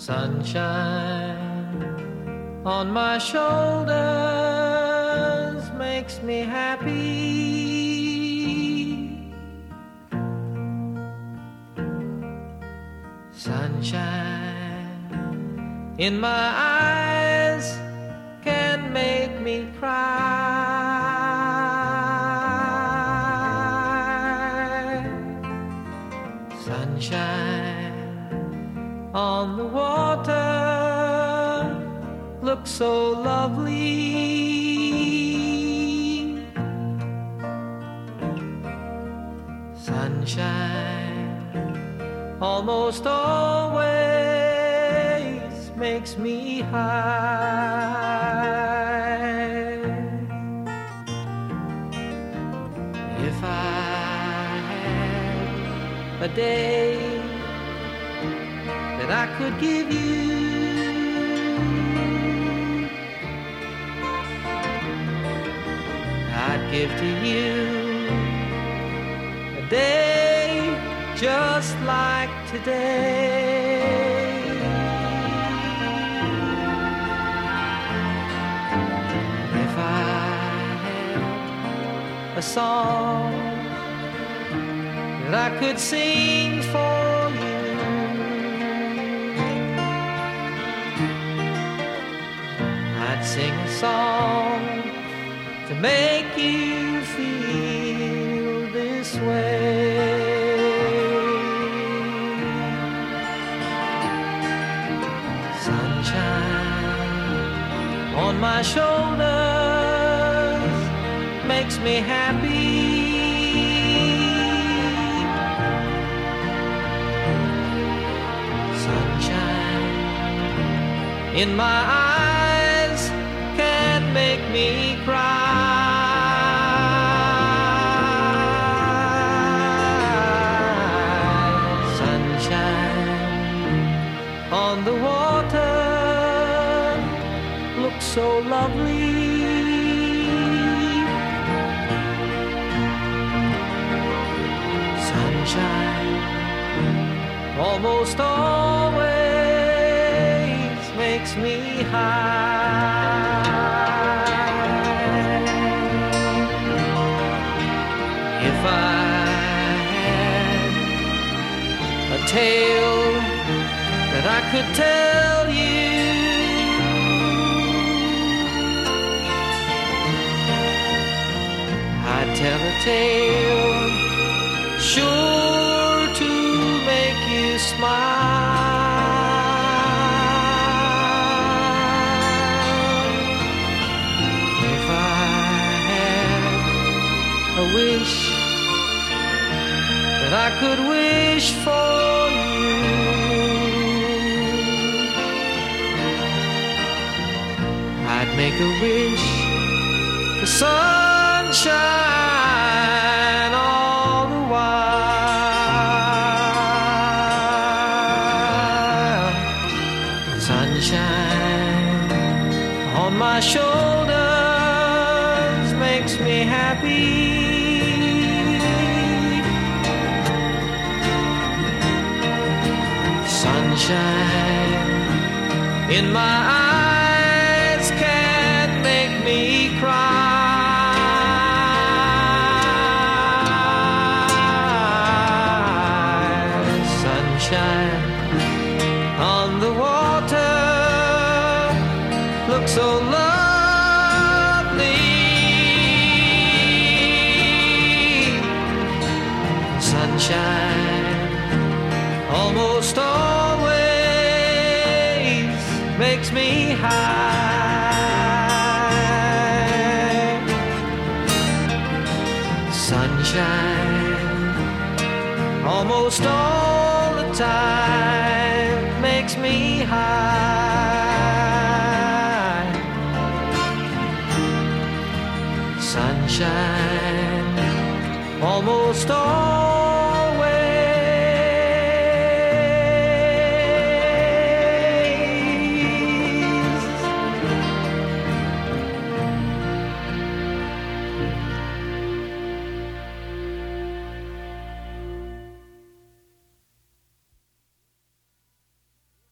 Sunshine on my shoulders makes me happy. Sunshine in my eyes can make me cry. Sunshine on the water looks so lovely. Sunshine almost always makes me high. If I had a day that I could give you, I'd give to you a day just like today. If I had a song that I could sing for you, I'd sing a song to make you feel this way. Sunshine on my shoulders makes me happy. Sunshine in my eyes can make me cry. On the water looks so lovely. Sunshine almost always makes me high. If I had a tale that I could tell you, I'd tell a tale sure to make you smile. If I had a wish that I could wish for you, I'd make a wish for sunshine all the while. Sunshine on my shoulders makes me happy. Sunshine in my eyes can make me cry. Sunshine on the water looks so lovely. Sunshine almost always makes me high. Sunshine almost all the time makes me high. Sunshine almost all